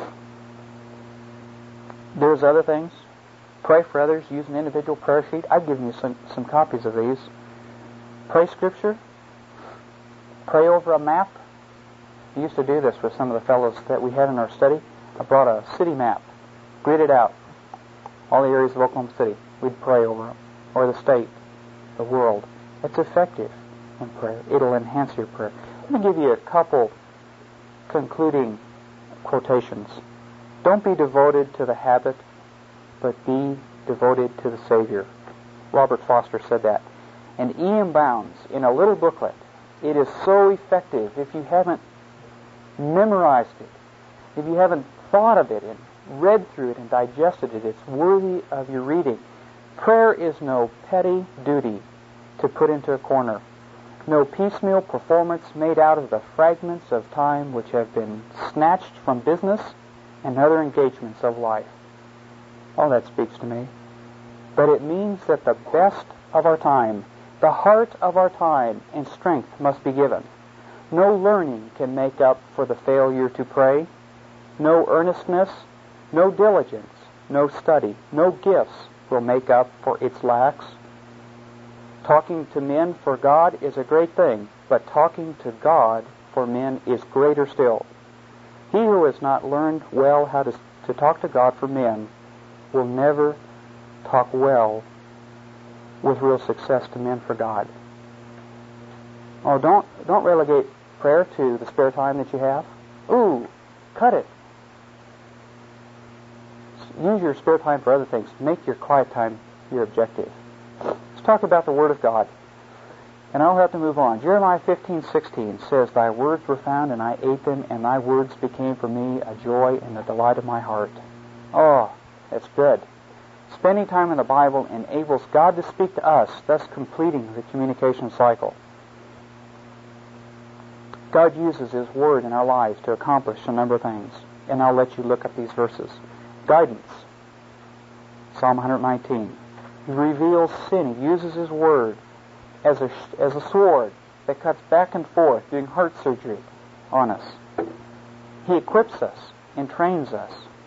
There's other things. Pray for others. Use an individual prayer sheet. I've given you some, some copies of these. Pray Scripture. Pray over a map. I used to do this with some of the fellows that we had in our study. I brought a city map, gridded out all the areas of Oklahoma City. We'd pray over them. Or the state, the world. It's effective in prayer. It'll enhance your prayer. Let me give you a couple concluding quotations. Don't be devoted to the habit, but be devoted to the Savior. Robert Foster said that. And E M Bounds, in a little booklet, it is so effective. If you haven't memorized it, if you haven't thought of it and read through it and digested it, it's worthy of your reading. Prayer is no petty duty to put into a corner. No piecemeal performance made out of the fragments of time which have been snatched from business and other engagements of life. Oh, that speaks to me. But it means that the best of our time, the heart of our time and strength must be given. No learning can make up for the failure to pray. No earnestness, no diligence, no study, no gifts will make up for its lacks. Talking to men for God is a great thing, but talking to God for men is greater still. He who has not learned well how to, to talk to God for men will never talk well with real success to men for God. Oh, don't don't relegate prayer to the spare time that you have. Ooh, cut it. Use your spare time for other things. Make your quiet time your objective. Let's talk about the Word of God. And I'll have to move on. Jeremiah fifteen sixteen says, Thy words were found, and I ate them, and Thy words became for me a joy and the delight of my heart. Oh, that's good. Spending time in the Bible enables God to speak to us, thus completing the communication cycle. God uses His Word in our lives to accomplish a number of things. And I'll let you look up these verses. Guidance. Psalm one nineteen. He reveals sin. He uses His Word as a, as a sword that cuts back and forth, doing heart surgery on us. He equips us and trains us.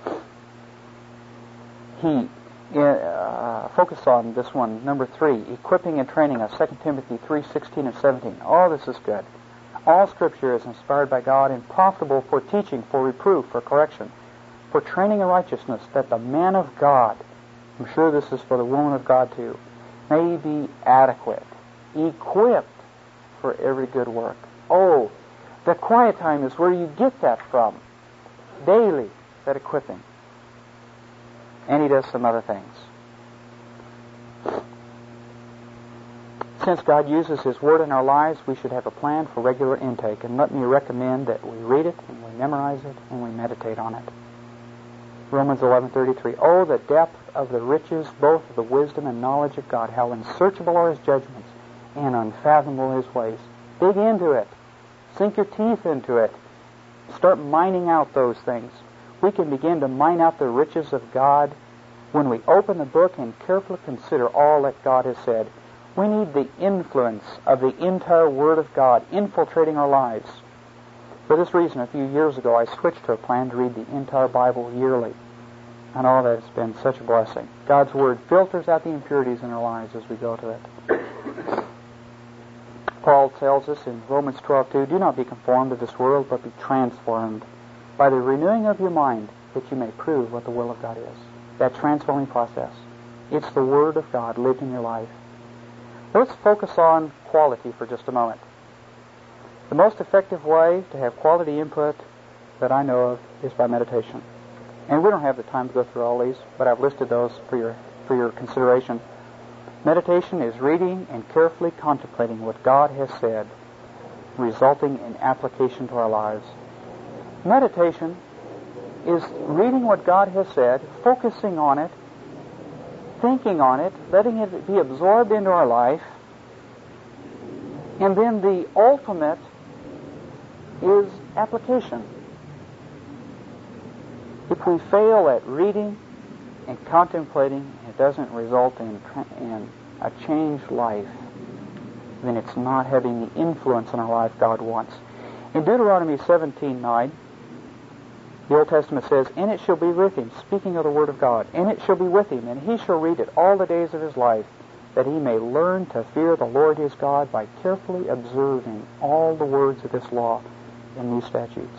He uh, focus on this one, number three, equipping and training us, Second Timothy three sixteen and seventeen. All this is good. All Scripture is inspired by God and profitable for teaching, for reproof, for correction, for training in righteousness, that the man of God, I'm sure this is for the woman of God too, may be adequate, equipped for every good work. Oh, the quiet time is where you get that from. Daily, that equipping. And He does some other things. Since God uses His Word in our lives, we should have a plan for regular intake. And let me recommend that we read it, and we memorize it, and we meditate on it. Romans eleven thirty-three. Oh, the depth of the riches, both of the wisdom and knowledge of God. How unsearchable are His judgments, and unfathomable His ways. Dig into it. Sink your teeth into it. Start mining out those things. We can begin to mine out the riches of God when we open the book and carefully consider all that God has said. We need the influence of the entire Word of God infiltrating our lives. For this reason, a few years ago, I switched to a plan to read the entire Bible yearly. And all that has been such a blessing. God's Word filters out the impurities in our lives as we go to it. Paul tells us in Romans twelve two, Do not be conformed to this world, but be transformed by the renewing of your mind, that you may prove what the will of God is. That transforming process. It's the Word of God lived in your life. Let's focus on quality for just a moment. The most effective way to have quality input that I know of is by meditation. And we don't have the time to go through all these, but I've listed those for your for your consideration. Meditation is reading and carefully contemplating what God has said. resulting in application to our lives. Meditation is reading what God has said, focusing on it, thinking on it, letting it be absorbed into our life, and then the ultimate is application. If we fail at reading and contemplating, it doesn't result in, in a changed life, then it's not having the influence in our life God wants. In Deuteronomy seventeen nine, the Old Testament says, "And it shall be with him," speaking of the Word of God, "and it shall be with him, and he shall read it all the days of his life, that he may learn to fear the Lord his God by carefully observing all the words of this law and these statutes."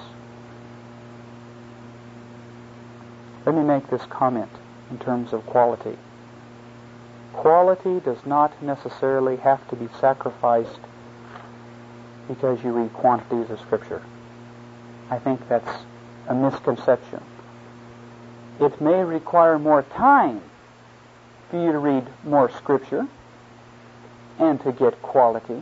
Let me make this comment in terms of quality. Quality does not necessarily have to be sacrificed because you read quantities of Scripture. I think that's a misconception. It may require more time for you to read more Scripture and to get quality,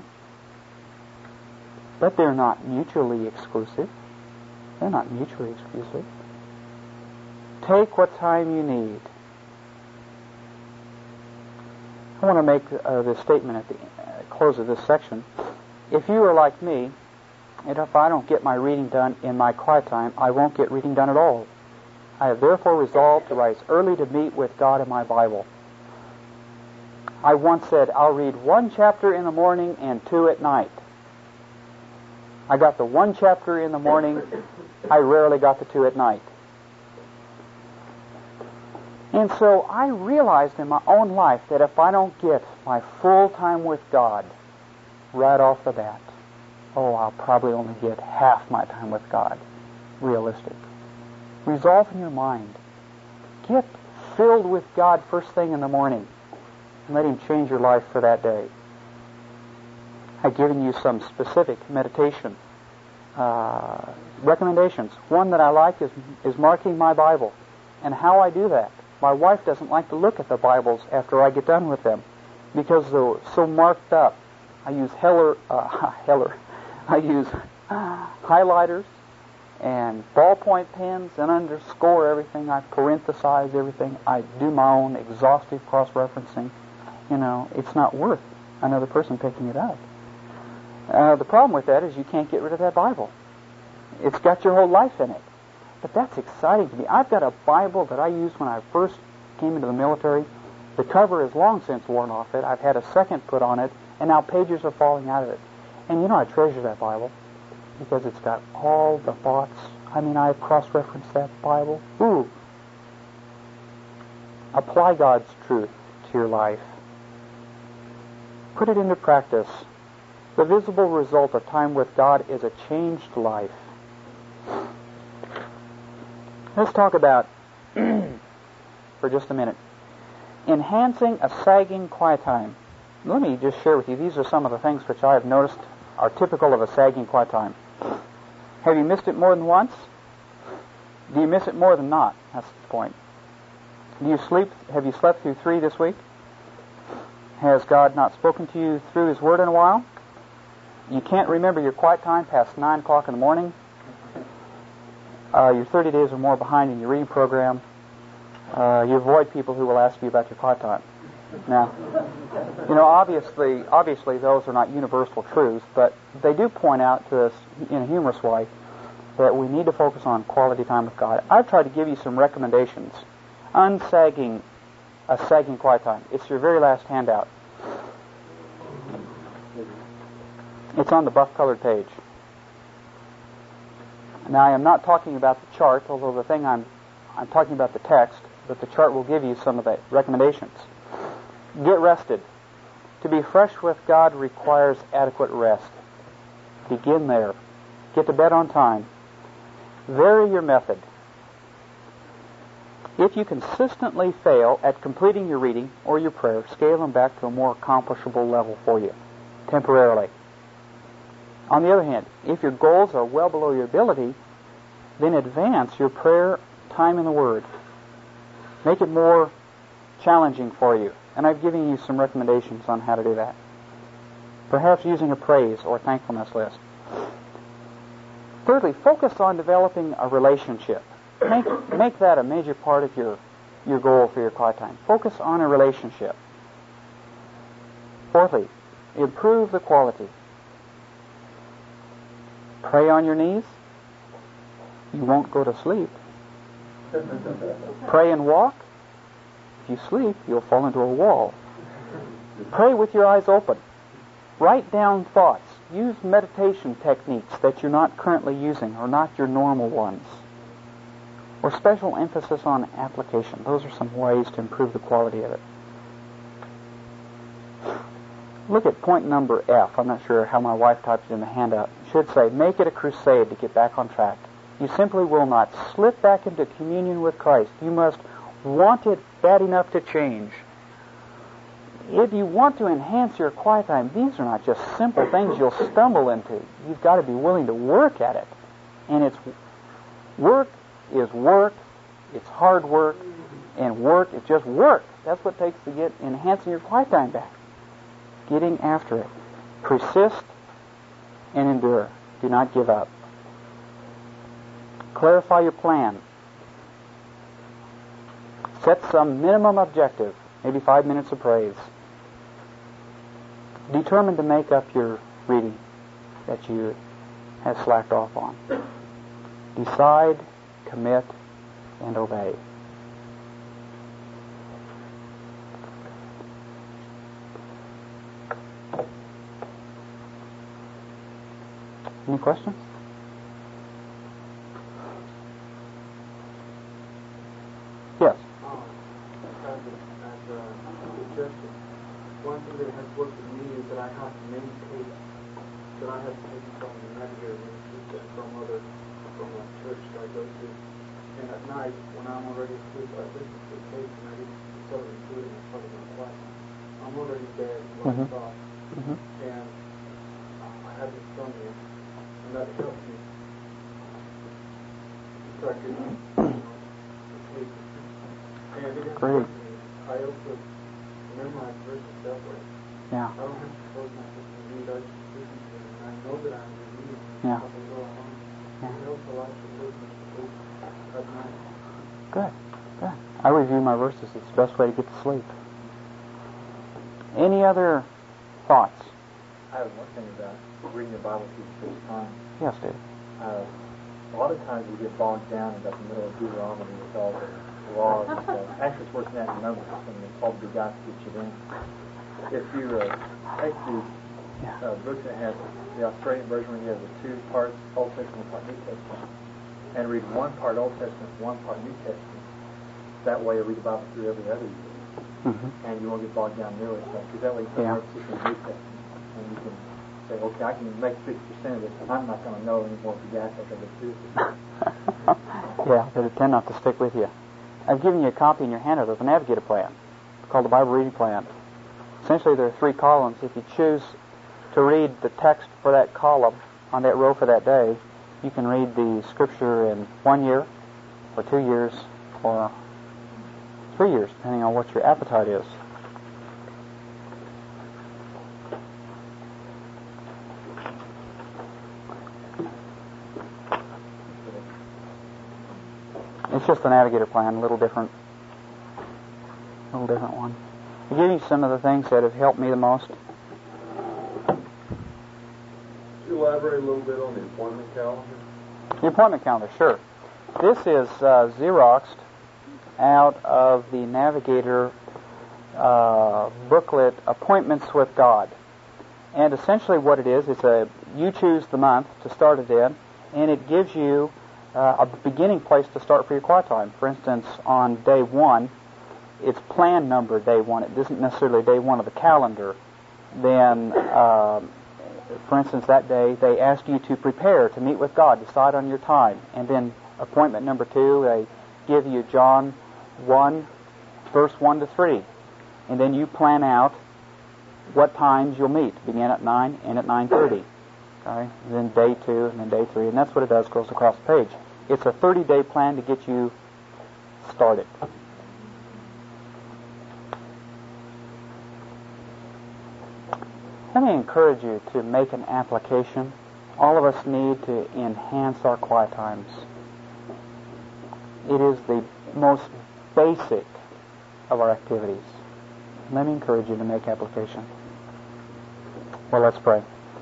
but they're not mutually exclusive. They're not mutually exclusive. Take what time you need. I want to make uh, this statement at the uh, close of this section. If you are like me, and if I don't get my reading done in my quiet time, I won't get reading done at all. I have therefore resolved to rise early to meet with God in my Bible. I once said, I'll read one chapter in the morning and two at night. I got the one chapter in the morning. I rarely got the two at night. And so I realized in my own life that if I don't get my full time with God right off the bat, oh, I'll probably only get half my time with God. Realistic. Resolve in your mind. Get filled with God first thing in the morning and let Him change your life for that day. I've given you some specific meditation uh, recommendations. One that I like is, is marking my Bible and how I do that. My wife doesn't like to look at the Bibles after I get done with them because they're so marked up. I use Heller, uh, Heller. I use highlighters and ballpoint pens and underscore everything. I parenthesize everything. I do my own exhaustive cross-referencing. You know, it's not worth another person picking it up. Uh, the problem with that is you can't get rid of that Bible. It's got your whole life in it. But that's exciting to me. I've got a Bible that I used when I first came into the military. The cover is long since worn off it. I've had a second put on it, and now pages are falling out of it. And you know, I treasure that Bible because it's got all the thoughts. I mean, I've cross-referenced that Bible. Ooh. Apply God's truth to your life. Put it into practice. The visible result of time with God is a changed life. Let's talk about, for just a minute, enhancing a sagging quiet time. Let me just share with you, these are some of the things which I have noticed are typical of a sagging quiet time. Have you missed it more than once? Do you miss it more than not? That's the point. Do you sleep? Have you slept through three this week? Has God not spoken to you through His Word in a while? You can't remember your quiet time past nine o'clock in the morning? Uh, you're thirty days or more behind in your reading program. Uh, you avoid people who will ask you about your quiet time. Now, you know, obviously, obviously those are not universal truths, but they do point out to us in a humorous way that we need to focus on quality time with God. I've tried to give you some recommendations. Unsagging a sagging quiet time. It's your very last handout. It's on the buff-colored page. Now, I am not talking about the chart, although the thing I'm I'm talking about the text, but the chart will give you some of the recommendations. Get rested. To be fresh with God requires adequate rest. Begin there. Get to bed on time. Vary your method. If you consistently fail at completing your reading or your prayer, scale them back to a more accomplishable level for you, temporarily. On the other hand, if your goals are well below your ability, then advance your prayer time in the Word. Make it more challenging for you. And I've given you some recommendations on how to do that. Perhaps using a praise or thankfulness list. Thirdly, focus on developing a relationship. Make, make that a major part of your, your goal for your quiet time. Focus on a relationship. Fourthly, improve the quality. Pray on your knees. You won't go to sleep. Pray and walk. If you sleep, you'll fall into a wall. Pray with your eyes open. Write down thoughts. Use meditation techniques that you're not currently using or not your normal ones. Or special emphasis on application. Those are some ways to improve the quality of it. Look at point number F. I'm not sure how my wife typed it in the handout. It should say, make it a crusade to get back on track. You simply will not slip back into communion with Christ. You must want it bad enough to change. If you want to enhance your quiet time, these are not just simple things you'll stumble into. You've got to be willing to work at it. And it's work is work. It's hard work. And work is just work. That's what it takes to get enhancing your quiet time back. Getting after it. Persist and endure. Do not give up. Clarify your plan. Set some minimum objective, maybe five minutes of praise. Determine to make up your reading that you have slacked off on. Decide, commit, and obey. Any questions? Yes. Um, as a, as a suggestion, one thing that has worked with me is that I have to maintain, that I have to take from the navigator ministry and from other, from a church that I go to. And at night, when I'm already asleep, I listen to the tape and I get sort of included in part of my class. I'm already dead, like Mm-hmm. thought. Mm-hmm. And uh, I have insomnia, and that helps me start getting, you know, sleep. And it has Great. worked for me. I also memorize verses that way. Yeah. I don't have to close my book and read. I just listen to it, and I know that I'm reading Yeah. as I go along. Yeah. It also allows you to listen to sleep at night. Good. Good. I review my verses. It's the best way to get to sleep. Any other thoughts? I have one thing about reading the Bible for the first time. Yes, Dave. Uh, a lot of times we get bogged down in about the middle of Deuteronomy with all the laws and stuff. Actually, it's worse than that in Numbers, and it's all the God to get you in. If you uh, take these uh, books that have the Australian version where you have the two parts, Old Testament and part New Testament, and read one part Old Testament, one part New Testament, that way you read the Bible through every other year. Mm-hmm. And you won't get bogged down nearly as much, because that way you can Yeah. learn in the New Testament, and you can say, okay, I can make fifty percent of this, and I'm not going to know anymore if the guys like I do. Yeah, they tend not to stick with you. I've given you a copy in your handout of the Navigator Plan. It's called the Bible Reading Plan. Essentially, there are three columns. If you choose to read the text for that column on that row for that day, you can read the Scripture in one year, or two years, or three years, depending on what your appetite is. It's just the Navigator Plan, a little different, a little different one. I'll give you some of the things that have helped me the most. Could you elaborate a little bit on the appointment calendar? The appointment calendar, sure. This is uh, Xeroxed out of the Navigator uh, booklet, Appointments with God. And essentially what it is, it's a, you choose the month to start it in, and it gives you uh, a beginning place to start for your quiet time. For instance, on day one, it's plan number day one. It isn't necessarily day one of the calendar. Then, uh, for instance, that day, they ask you to prepare to meet with God, decide on your time. And then appointment number two, they give you John one, verse one to three. And then you plan out what times you'll meet. Begin at nine and at nine thirty. Okay? And then day two and then day three. And that's what it does, goes across the page. It's a thirty-day plan to get you started. Let me encourage you to make an application All of us need to enhance our quiet times. It is the most basic of our activities. Let me encourage you to make application. Well, let's pray.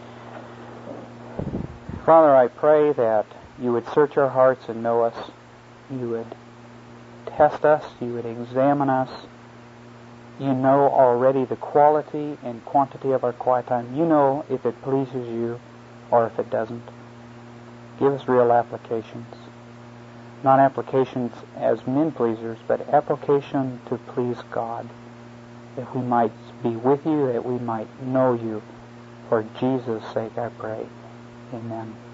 Father, I pray that you would search our hearts and know us. You would test us. You would examine us. You know already the quality and quantity of our quiet time. You know if it pleases you or if it doesn't. Give us real applications. Not applications as men pleasers, but application to please God. That we might be with you, that we might know you. For Jesus' sake, I pray. Amen.